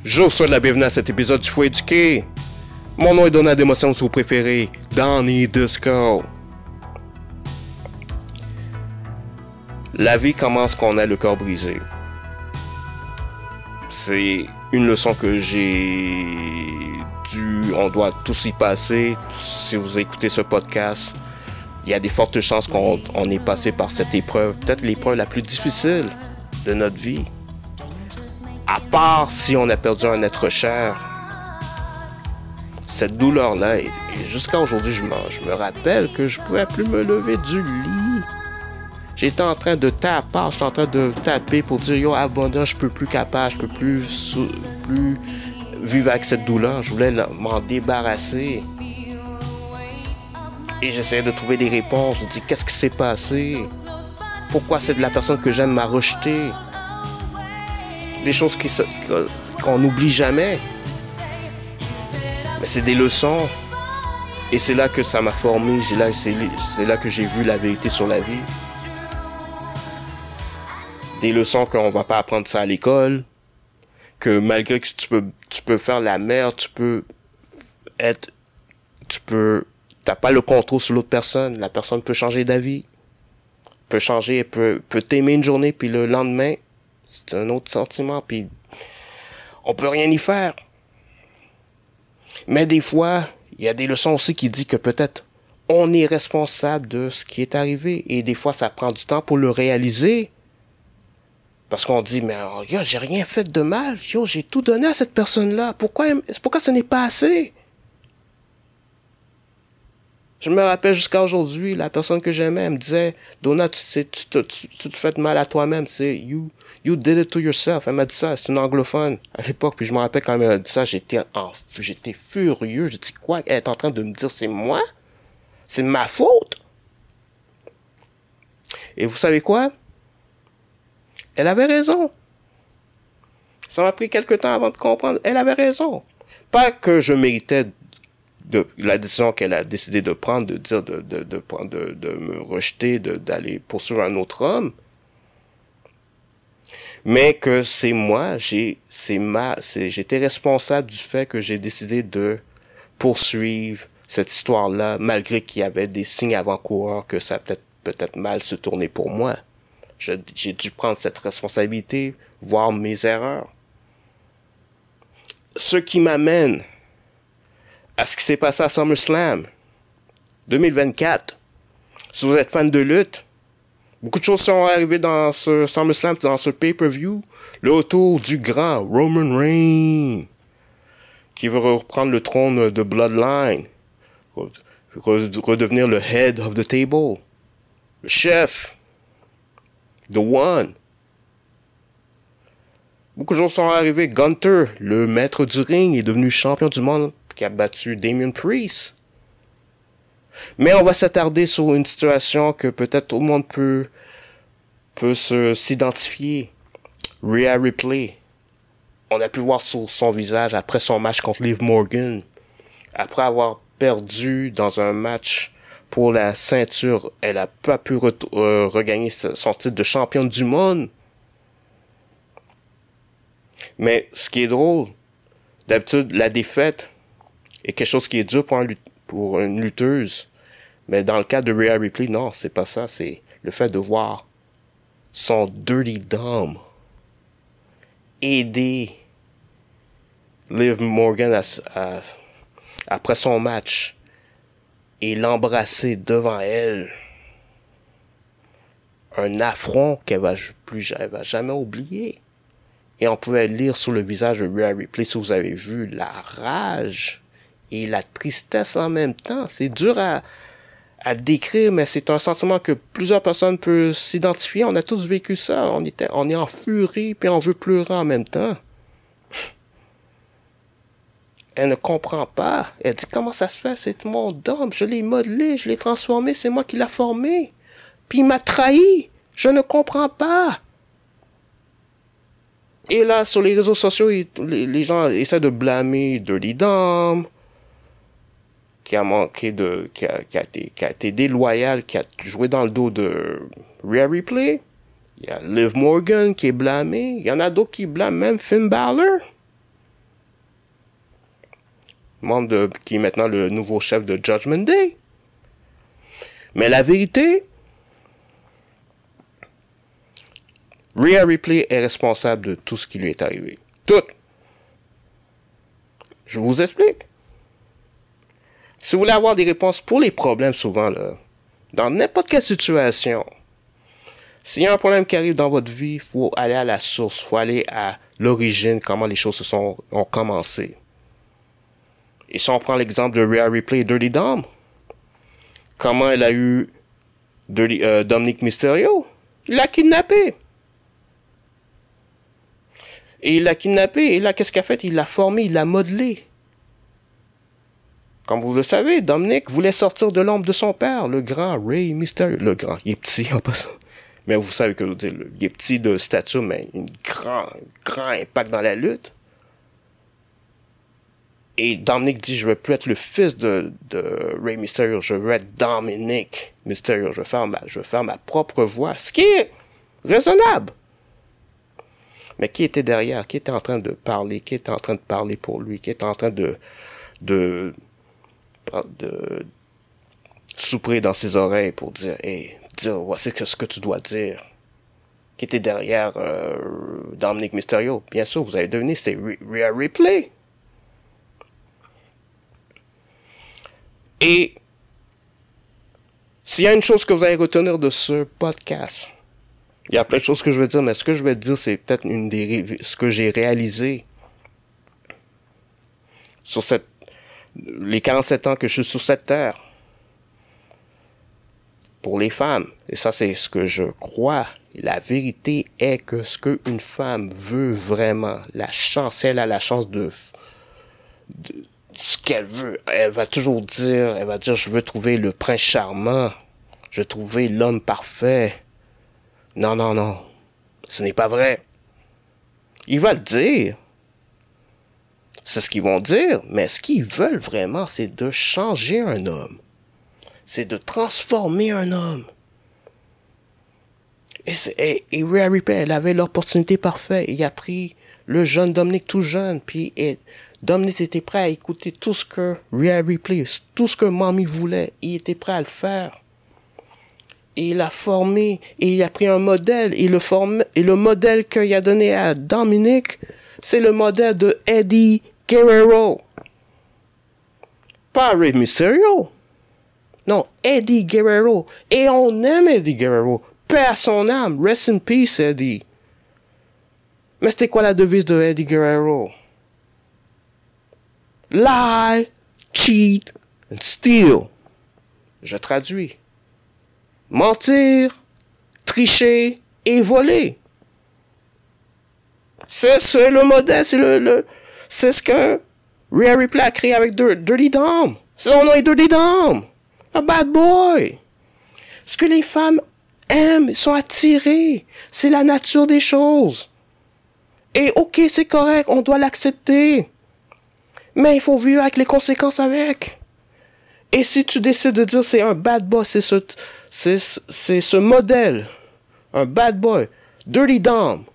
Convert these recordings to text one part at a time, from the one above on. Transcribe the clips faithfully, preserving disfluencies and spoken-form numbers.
Je vous souhaite la bienvenue à cet épisode du Fouet éduqué. Mon nom est Donald d'émotion sous préféré, Donnie Disco. La vie commence quand on a le cœur brisé. C'est une leçon que j'ai dû, on doit tous y passer. Si vous écoutez ce podcast, il y a des fortes chances qu'on on ait passé par cette épreuve, peut-être l'épreuve la plus difficile de notre vie. À part si on a perdu un être cher, cette douleur-là, et, et jusqu'à aujourd'hui, je, je me rappelle que je ne pouvais plus me lever du lit. J'étais en train de taper, j'étais en train de taper pour dire, yo, abandonne, je peux plus capable, je peux plus, sou, plus vivre avec cette douleur. Je voulais m'en débarrasser. Et j'essayais de trouver des réponses. Je me dis, qu'est-ce qui s'est passé? Pourquoi c'est de la personne que j'aime m'a rejeté? Des choses qui, qu'on n'oublie jamais. Mais c'est des leçons. Et c'est là que ça m'a formé. C'est là, c'est, c'est là que j'ai vu la vérité sur la vie. Des leçons qu'on ne va pas apprendre ça à l'école. Que malgré que tu peux, tu peux faire la merde, tu peux être... Tu peux... T'as pas le contrôle sur l'autre personne. La personne peut changer d'avis. Peut changer, peut, peut t'aimer une journée, puis le lendemain... C'est un autre sentiment, puis on peut rien y faire. Mais des fois, il y a des leçons aussi qui disent que peut-être on est responsable de ce qui est arrivé. Et des fois, ça prend du temps pour le réaliser. Parce qu'on dit, mais yo, j'ai rien fait de mal. Yo, j'ai tout donné à cette personne-là. Pourquoi, pourquoi ce n'est pas assez? Je me rappelle jusqu'à aujourd'hui, la personne que j'aimais, elle me disait, Donna, tu, tu, tu, tu, tu te fais mal à toi-même, c'est you, you did it to yourself. Elle m'a dit ça, c'est une anglophone à l'époque, puis je me rappelle quand elle m'a dit ça, j'étais en, j'étais furieux. Je dis quoi? Elle est en train de me dire, c'est moi? C'est ma faute? Et vous savez quoi? Elle avait raison. Ça m'a pris quelque temps avant de comprendre. Elle avait raison. Pas que je méritais de la décision qu'elle a décidé de prendre, de dire, de, de, de, de, de me rejeter, de, d'aller poursuivre un autre homme. Mais que c'est moi, j'ai, c'est ma, c'est, j'étais responsable du fait que j'ai décidé de poursuivre cette histoire-là, malgré qu'il y avait des signes avant-coureurs que ça peut-être, peut-être mal se tourner pour moi. Je, j'ai dû prendre cette responsabilité, voir mes erreurs. Ce qui m'amène à ce qui s'est passé à SummerSlam deux mille vingt-quatre. Si vous êtes fan de lutte, beaucoup de choses sont arrivées dans ce SummerSlam, dans ce pay-per-view. Le retour du grand Roman Reigns, qui veut reprendre le trône de Bloodline, redevenir le head of the table, le chef, the one. Beaucoup de choses sont arrivées. Gunther, le maître du ring, est devenu champion du monde, qui a battu Damien Priest. Mais on va s'attarder sur une situation que peut-être tout le monde peut, peut se, s'identifier. Rhea Ripley. On a pu voir sur son visage après son match contre Liv Morgan. Après avoir perdu dans un match pour la ceinture, elle n'a pas pu re- euh, regagner son titre de championne du monde. Mais ce qui est drôle, d'habitude, la défaite est quelque chose qui est dur pour, un, pour une lutteuse. Mais dans le cas de Rhea Ripley, non, c'est pas ça. C'est le fait de voir son Dirty Dom aider Liv Morgan à, à, après son match et l'embrasser devant elle. Un affront qu'elle va, plus, elle va jamais oublier. Et on pouvait lire sur le visage de Rhea Ripley, si vous avez vu, la rage et la tristesse en même temps. C'est dur à, à décrire, mais c'est un sentiment que plusieurs personnes peuvent s'identifier. On a tous vécu ça. On, était, on est en furie, puis on veut pleurer en même temps. Elle ne comprend pas. Elle dit, comment ça se fait? C'est mon dôme. Je l'ai modelé, je l'ai transformé. C'est moi qui l'ai formé. Puis il m'a trahi. Je ne comprends pas. Et là, sur les réseaux sociaux, les, les gens essaient de blâmer Dirty Dom, qui a manqué de, qui a, qui a été, qui a été déloyal, qui a joué dans le dos de Rhea Ripley. Il y a Liv Morgan qui est blâmé. Il y en a d'autres qui blâment même Finn Balor. membre de, qui est maintenant le nouveau chef de Judgment Day. Mais la vérité, Rhea Ripley est responsable de tout ce qui lui est arrivé. Tout. Je vous explique. Si vous voulez avoir des réponses pour les problèmes, souvent, là, dans n'importe quelle situation, s'il y a un problème qui arrive dans votre vie, il faut aller à la source, il faut aller à l'origine, comment les choses se sont, ont commencé. Et si on prend l'exemple de Rhea Ripley et Dirty Dom, comment elle a eu Dirty, euh, Dominic Mysterio? Il l'a kidnappé. Et il l'a kidnappé, et là, qu'est-ce qu'il a fait? Il l'a formé, il l'a modelé. Comme vous le savez, Dominic voulait sortir de l'ombre de son père, le grand Rey Mysterio. Le grand, il est petit en passant. Mais vous savez que je veux dire, il est petit de stature, mais un grand, grand impact dans la lutte. Et Dominic dit, je veux plus être le fils de, de Rey Mysterio, je veux être Dominic Mysterio, je veux faire ma, je veux faire ma propre voix, ce qui est raisonnable. Mais qui était derrière? Qui était en train de parler? Qui était en train de parler pour lui? Qui était en train de, de, de souffler dans ses oreilles pour dire, hey, dire, voici ce que tu dois dire. Qui était derrière euh, Dominic Mysterio? Bien sûr, vous avez deviné, c'était Rhea Ripley. Et s'il y a une chose que vous allez retenir de ce podcast, il y a plein de choses que je veux dire, mais ce que je vais dire, c'est peut-être une des ce que j'ai réalisé sur cette les quarante-sept ans que je suis sur cette terre pour les femmes. Et ça, c'est ce que je crois. La vérité est que ce qu'une femme veut vraiment, la chance, elle a la chance de, de ce qu'elle veut. Elle va toujours dire, elle va dire, je veux trouver le prince charmant, je veux trouver l'homme parfait. Non, non, non, ce n'est pas vrai. Ils vont le dire. C'est ce qu'ils vont dire, mais ce qu'ils veulent vraiment, c'est de changer un homme. C'est de transformer un homme. Et, et, et Rhea Ripley, elle avait l'opportunité parfaite. Il a pris le jeune Dominic tout jeune, puis et, Dominic était prêt à écouter tout ce que Rhea Ripley, tout ce que Mommy voulait. Il était prêt à le faire. Et il a formé, et il a pris un modèle, et le, form, et le modèle qu'il a donné à Dominic, c'est le modèle de Eddie Guerrero. Pas Rey Mysterio. Non, Eddie Guerrero. Et on aime Eddie Guerrero. Paix à son âme. Rest in peace, Eddie. Mais c'était quoi la devise de Eddie Guerrero? Lie, cheat, and steal. Je traduis. Mentir, tricher et voler. C'est, c'est le modèle, c'est le, le c'est ce que Rhea Ripley a créé avec Dirty Dom. Son nom est Dirty Dom. Un bad boy. Ce que les femmes aiment, sont attirées. C'est la nature des choses. Et ok, c'est correct, on doit l'accepter. Mais il faut vivre avec les conséquences avec. Et si tu décides de dire c'est un bad boy, c'est ce, c'est, c'est ce modèle, un bad boy, Dirty Dom,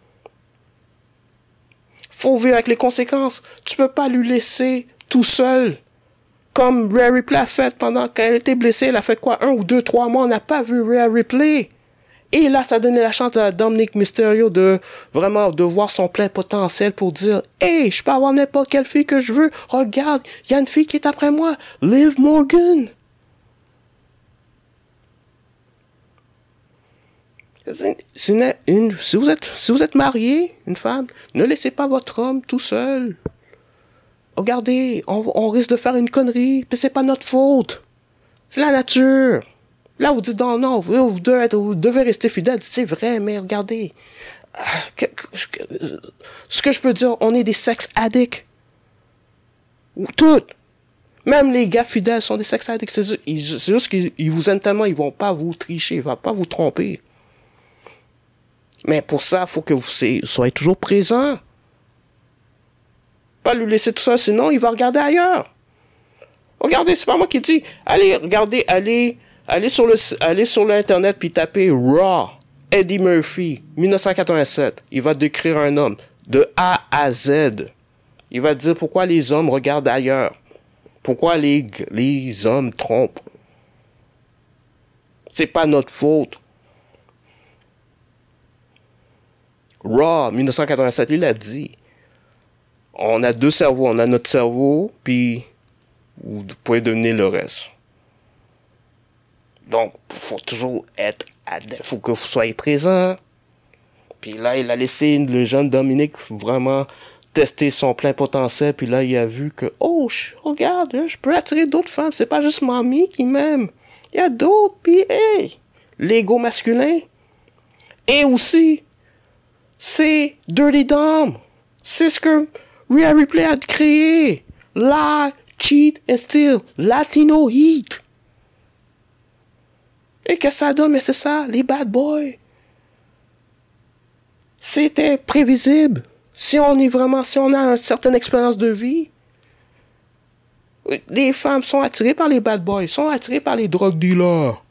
faut vivre avec les conséquences. Tu peux pas lui laisser tout seul. Comme Rhea Ripley a fait pendant qu'elle était blessée, elle a fait quoi, un ou deux, trois mois, on n'a pas vu Rhea Ripley. Et là, ça donnait la chance à Dominic Mysterio de vraiment de voir son plein potentiel pour dire « Hey, je peux avoir n'importe quelle fille que je veux. Regarde, il y a une fille qui est après moi. Liv Morgan. » C'est une, une, si, vous êtes, si vous êtes marié, une femme, ne laissez pas votre homme tout seul. Regardez, on, on risque de faire une connerie, puis c'est pas notre faute. C'est la nature. Là, vous dites, non, non, vous, vous, devez, être, vous devez rester fidèle. C'est vrai, mais regardez. Que, que, que, ce que je peux dire, on est des sex addicts. Toutes. Même les gars fidèles sont des sex addicts. C'est juste, ils, c'est juste qu'ils vous aiment tellement, ils vont pas vous tricher, ils vont pas vous tromper. Mais pour ça, il faut que vous soyez toujours présent. Pas lui laisser tout ça, sinon il va regarder ailleurs. Regardez, c'est pas moi qui dis. Allez, regardez, allez... Allez sur le, allez sur l'internet puis tapez Raw, Eddie Murphy, dix-neuf cent quatre-vingt-sept. Il va décrire un homme de A à Z. Il va dire pourquoi les hommes regardent ailleurs. Pourquoi les, les hommes trompent? C'est pas notre faute. Raw, dix-neuf cent quatre-vingt-sept, il a dit. On a deux cerveaux. On a notre cerveau, puis vous pouvez donner le reste. Donc, il faut toujours être... Il faut que vous soyez présent. Puis là, il a laissé le jeune Dominique vraiment tester son plein potentiel. Puis là, il a vu que, oh, je, regarde, je peux attirer d'autres femmes. C'est pas juste mamie qui m'aime. Il y a d'autres. Puis, hey, l'ego masculin. Et aussi, c'est Dirty Dom. C'est ce que Rhea Ripley a créé. Lie, cheat and steal. Latino heat. Et qu'est-ce que ça donne? Mais c'est ça, les bad boys. C'était prévisible. Si on est vraiment, si on a une certaine expérience de vie, les femmes sont attirées par les bad boys, sont attirées par les drug dealers.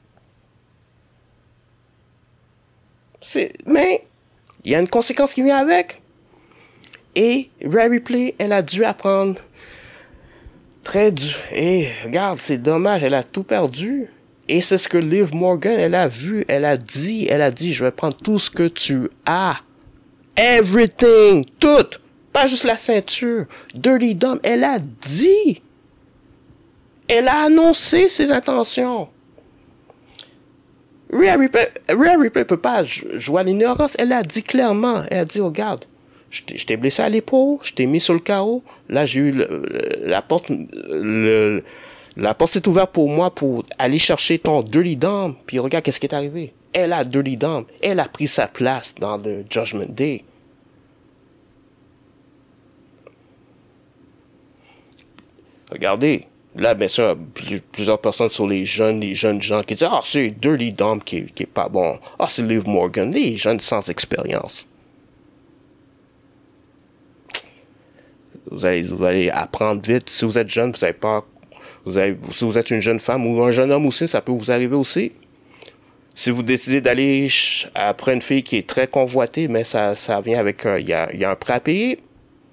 C'est, mais, il y a une conséquence qui vient avec. Et Rhea Ripley, elle a dû apprendre très dur. Et regarde, c'est dommage, elle a tout perdu. Et c'est ce que Liv Morgan, elle a vu, elle a dit, elle a dit, je vais prendre tout ce que tu as. Everything, tout. Pas juste la ceinture. Dirty Dom, elle a dit. Elle a annoncé ses intentions. Rhea Ripley ne peut pas jouer à l'ignorance. Elle a dit clairement, elle a dit, regarde, je t'ai blessé à l'épaule, je t'ai mis sur le carreau. Là, j'ai eu le, la porte... Le, La porte s'est ouverte pour moi pour aller chercher ton Dirty Dom. Puis regarde qu'est-ce qui est arrivé. Elle a Dirty Dom. Elle a pris sa place dans le Judgment Day. Regardez. Là, bien sûr, plusieurs personnes sur les jeunes, les jeunes gens qui disent « Ah, c'est Dirty Dom qui est, qui est pas bon. Ah, c'est Liv Morgan. » Les jeunes sans expérience. Vous allez, vous allez apprendre vite. Si vous êtes jeune, vous n'avez pas... Vous avez, si vous êtes une jeune femme ou un jeune homme aussi, ça peut vous arriver aussi. Si vous décidez d'aller après une fille qui est très convoitée, mais ça, ça vient avec un... Il y a, y a un prêt à payer.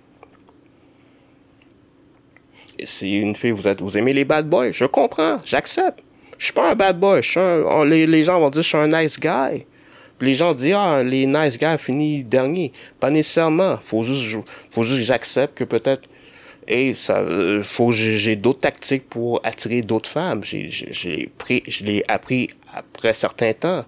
Et si une fille, vous, êtes, vous aimez les bad boys, je comprends, j'accepte. Je suis pas un bad boy. Je suis un, on, les, les gens vont dire je suis un nice guy. Puis les gens disent ah, les nice guys finissent dernier. Pas nécessairement. Faut juste, faut juste que j'accepte que peut-être... Et ça, faut j'ai d'autres tactiques pour attirer d'autres femmes. J'ai, j'ai pris, je l'ai appris après un certain temps.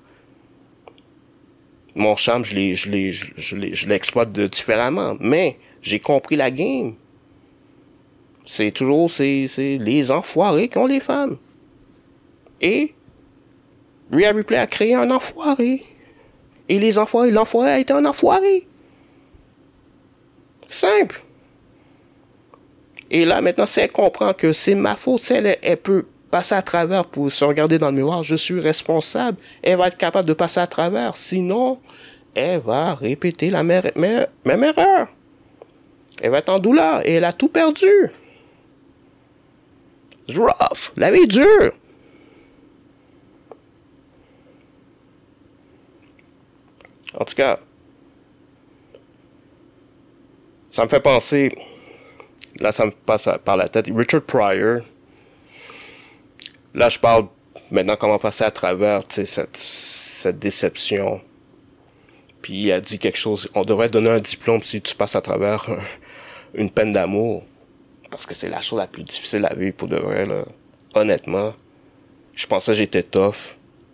Mon charme, je l'ai, je l'ai, je l'ai, je l'exploite de différemment. Mais j'ai compris la game. C'est toujours c'est, c'est les enfoirés qui ont les femmes. Et Rhea Ripley a créé un enfoiré. Et les enfoirés, l'enfoiré a été un enfoiré. Simple. Et là, maintenant, si elle comprend que c'est ma faute, si elle, elle peut passer à travers pour se regarder dans le miroir, je suis responsable, elle va être capable de passer à travers. Sinon, elle va répéter la même, même erreur. Elle va être en douleur et elle a tout perdu. C'est rough. La vie est dure. En tout cas, ça me fait penser... Là, ça me passe par la tête. Richard Pryor. Là, je parle maintenant comment passer à travers cette, cette déception. Puis il a dit quelque chose. On devrait donner un diplôme si tu passes à travers un, une peine d'amour. Parce que c'est la chose la plus difficile à vivre pour de vrai, là. Honnêtement. Je pensais que j'étais tough.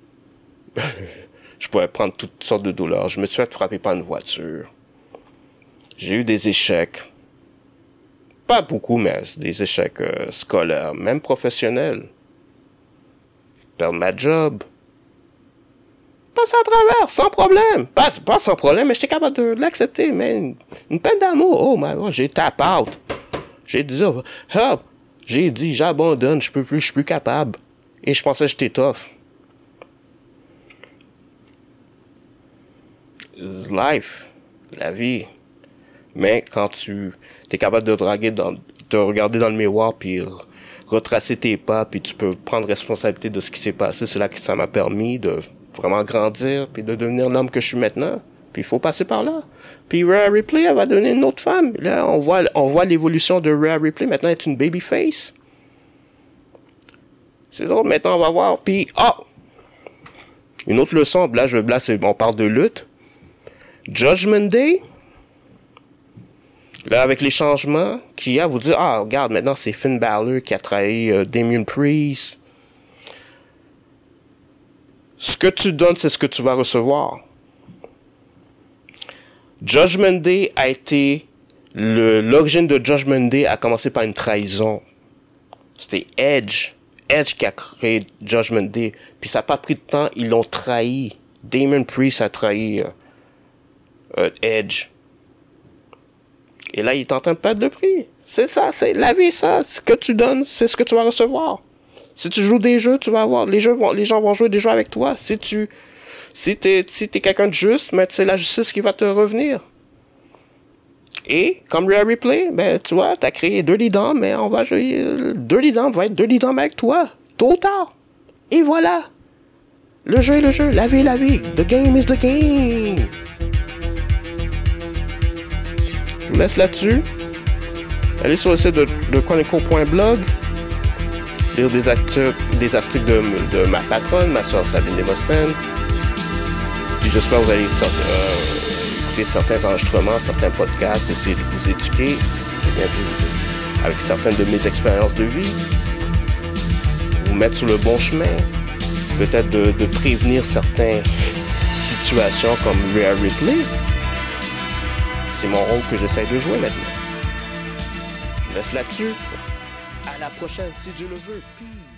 Je pouvais prendre toutes sortes de douleurs. Je me suis fait frapper par une voiture. J'ai eu des échecs. Pas beaucoup, mais des échecs euh, scolaires, même professionnels. Perdre ma job. Passer à travers, sans problème. Pas, pas sans problème, mais j'étais capable de l'accepter. Mais une, une peine d'amour, oh my God, j'ai tap out. J'ai dit, oh, help. J'ai dit, j'abandonne, je peux plus, je suis plus capable. Et je pensais que j'étais tough. It's life, la vie. Mais quand tu es capable de draguer dans, te regarder dans le miroir puis retracer tes pas puis tu peux prendre responsabilité de ce qui s'est passé, c'est là que ça m'a permis de vraiment grandir puis de devenir l'homme que je suis maintenant. Puis il faut passer par là. Puis Rhea Ripley, elle va donner une autre femme. Là, on voit, on voit l'évolution de Rhea Ripley. Maintenant, elle est une babyface. C'est drôle, maintenant on va voir. Puis, ah! Une autre leçon, là, je, là c'est, on parle de lutte. Judgment Day. Là, avec les changements qu'il y a, vous dire, ah, regarde, maintenant c'est Finn Balor qui a trahi euh, Damien Priest. Ce que tu donnes, c'est ce que tu vas recevoir. Judgment Day a été... Le, l'origine de Judgment Day a commencé par une trahison. C'était Edge. Edge qui a créé Judgment Day. Puis ça n'a pas pris de temps, ils l'ont trahi. Damien Priest a trahi euh, euh, Edge. Et là, il est en train de perdre le prix. C'est ça, c'est la vie, ça. Ce que tu donnes, c'est ce que tu vas recevoir. Si tu joues des jeux, tu vas avoir... Les, jeux vont, les gens vont jouer des jeux avec toi. Si tu... Si t'es, si t'es quelqu'un de juste, mais c'est la justice qui va te revenir. Et, comme Rhea Ripley, ben, tu vois, t'as créé Dirty Dom, mais on va jouer... Dirty Dom va être Dirty Dom avec toi. Tôt ou tard. Et voilà. Le jeu est le jeu. La vie est la vie. The game is the game. Je vous laisse là-dessus. Allez sur le site de, de chronicle point blog. Lire des articles, des articles de, de ma patronne, ma soeur Sabine Demosthène. Puis j'espère que vous allez sortir, euh, écouter certains enregistrements, certains podcasts, essayer de vous éduquer, et bien vous, avec certaines de mes expériences de vie, vous mettre sur le bon chemin, peut-être de, de prévenir certaines situations comme Rhea Ripley. C'est mon rôle que j'essaie de jouer maintenant. Je vous laisse là-dessus. À la prochaine, si Dieu le veut. Peace.